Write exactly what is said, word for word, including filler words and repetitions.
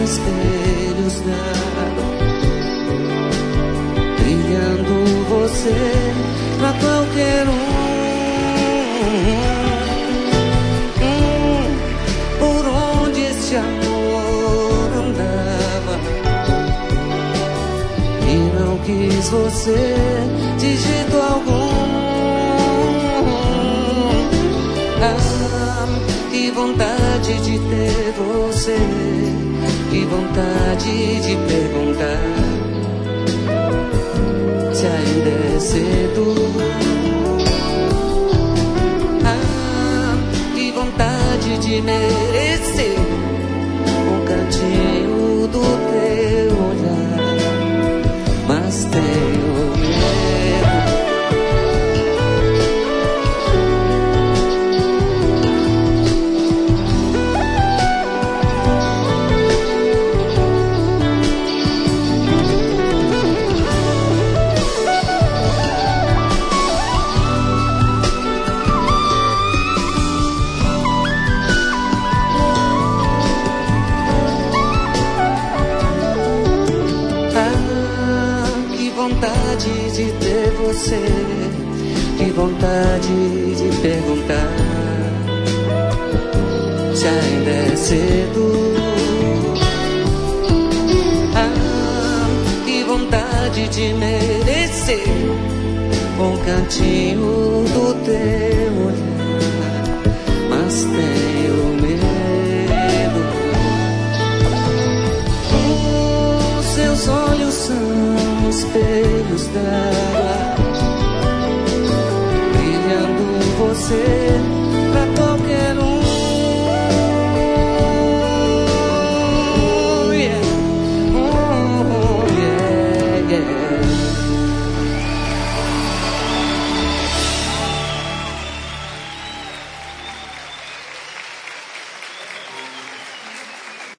espelhos d'água, brilhando você pra qualquer um. hum, Por onde esse amor andava e não quis você de jeito algum. Ah, que vontade de ter você, que vontade de perguntar se ainda é cedo. Ah, que vontade de merecer um cantinho do teu olhar, mas tenho medo. De ter você, que vontade de perguntar se ainda é cedo. Ah, que vontade de merecer um cantinho do teu olhar, mas tenho medo. Os seus olhos são espelhos d'água, brilhando você